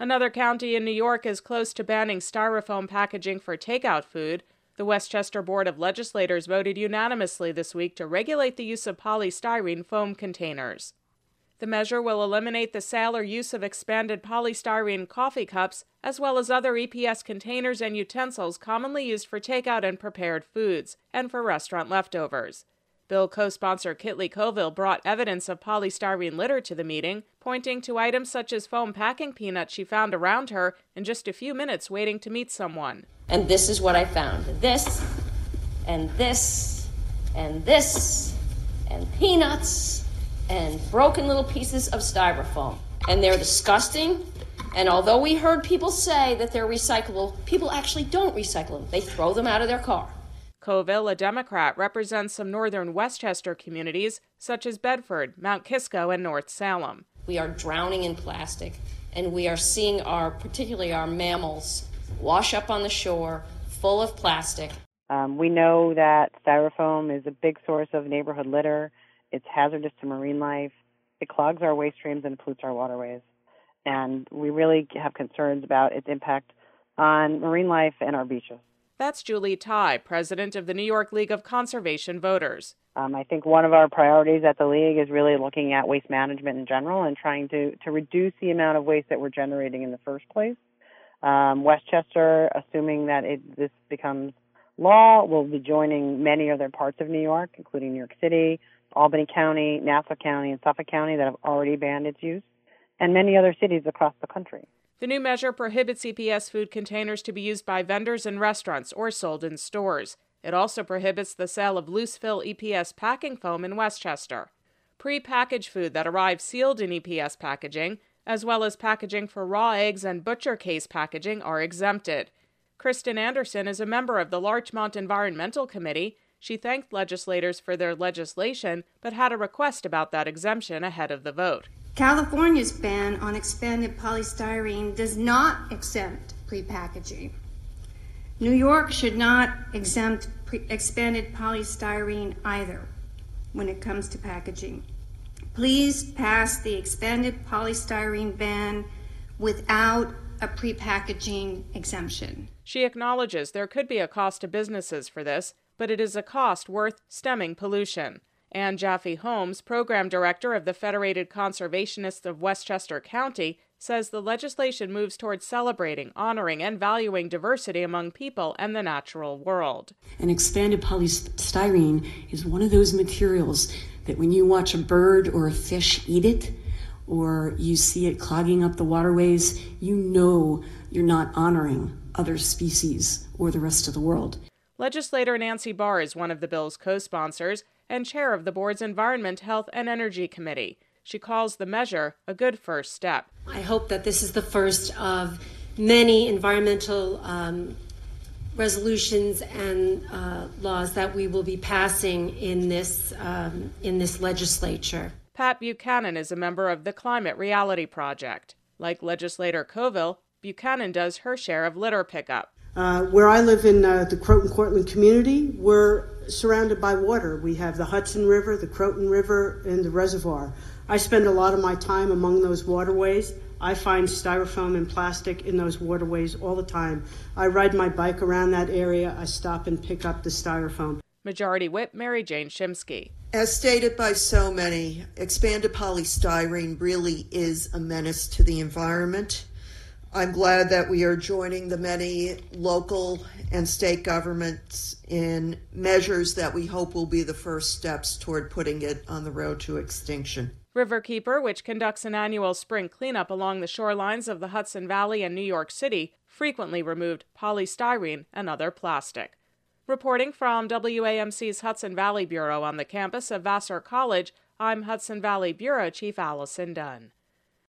Another county in New York is close to banning styrofoam packaging for takeout food. The Westchester Board of Legislators voted unanimously this week to regulate the use of polystyrene foam containers. The measure will eliminate the sale or use of expanded polystyrene coffee cups, as well as other EPS containers and utensils commonly used for takeout and prepared foods, and for restaurant leftovers. Bill co-sponsor Kitli Coville brought evidence of polystyrene litter to the meeting, pointing to items such as foam packing peanuts she found around her in just a few minutes waiting to meet someone. And this is what I found. This, and this, and this, and peanuts, and broken little pieces of styrofoam. And they're disgusting. And although we heard people say that they're recyclable, people actually don't recycle them. They throw them out of their car. Coville, a Democrat, represents some northern Westchester communities, such as Bedford, Mount Kisco, and North Salem. We are drowning in plastic, and we are seeing particularly our mammals, wash up on the shore, full of plastic. We know that styrofoam is a big source of neighborhood litter. It's hazardous to marine life. It clogs our waste streams and pollutes our waterways. And we really have concerns about its impact on marine life and our beaches. That's Julie Tai, president of the New York League of Conservation Voters. I think one of our priorities at the League is really looking at waste management in general and trying to reduce the amount of waste that we're generating in the first place. Westchester, assuming that this becomes law, will be joining many other parts of New York, including New York City, Albany County, Nassau County, and Suffolk County that have already banned its use, and many other cities across the country. The new measure prohibits EPS food containers to be used by vendors in restaurants or sold in stores. It also prohibits the sale of loose-fill EPS packing foam in Westchester. Pre-packaged food that arrives sealed in EPS packaging, as well as packaging for raw eggs and butcher case packaging, are exempted. Kristen Anderson is a member of the Larchmont Environmental Committee. She thanked legislators for their legislation, but had a request about that exemption ahead of the vote. California's ban on expanded polystyrene does not exempt prepackaging. New York should not exempt expanded polystyrene either when it comes to packaging. Please pass the expanded polystyrene ban without a prepackaging exemption. She acknowledges there could be a cost to businesses for this, but it is a cost worth stemming pollution. Ann Jaffe Holmes, program director of the Federated Conservationists of Westchester County, says the legislation moves towards celebrating, honoring, and valuing diversity among people and the natural world. And expanded polystyrene is one of those materials that when you watch a bird or a fish eat it, or you see it clogging up the waterways, you know you're not honoring other species or the rest of the world. Legislator Nancy Barr is one of the bill's co-sponsors and chair of the board's Environment, Health, and Energy Committee. She calls the measure a good first step. I hope that this is the first of many environmental resolutions and laws that we will be passing in this legislature. Pat Buchanan is a member of the Climate Reality Project. Like legislator Coville, Buchanan does her share of litter pickup. Where I live in the Croton-Cortland community, we're surrounded by water. We have the Hudson River, the Croton River, and the reservoir. I spend a lot of my time among those waterways. I find styrofoam and plastic in those waterways all the time. I ride my bike around that area. I stop and pick up the styrofoam. Majority Whip Mary Jane Shimsky. As stated by so many, expanded polystyrene really is a menace to the environment. I'm glad that we are joining the many local and state governments in measures that we hope will be the first steps toward putting it on the road to extinction. Riverkeeper, which conducts an annual spring cleanup along the shorelines of the Hudson Valley and New York City, frequently removed polystyrene and other plastic. Reporting from WAMC's Hudson Valley Bureau on the campus of Vassar College, I'm Hudson Valley Bureau Chief Allison Dunn.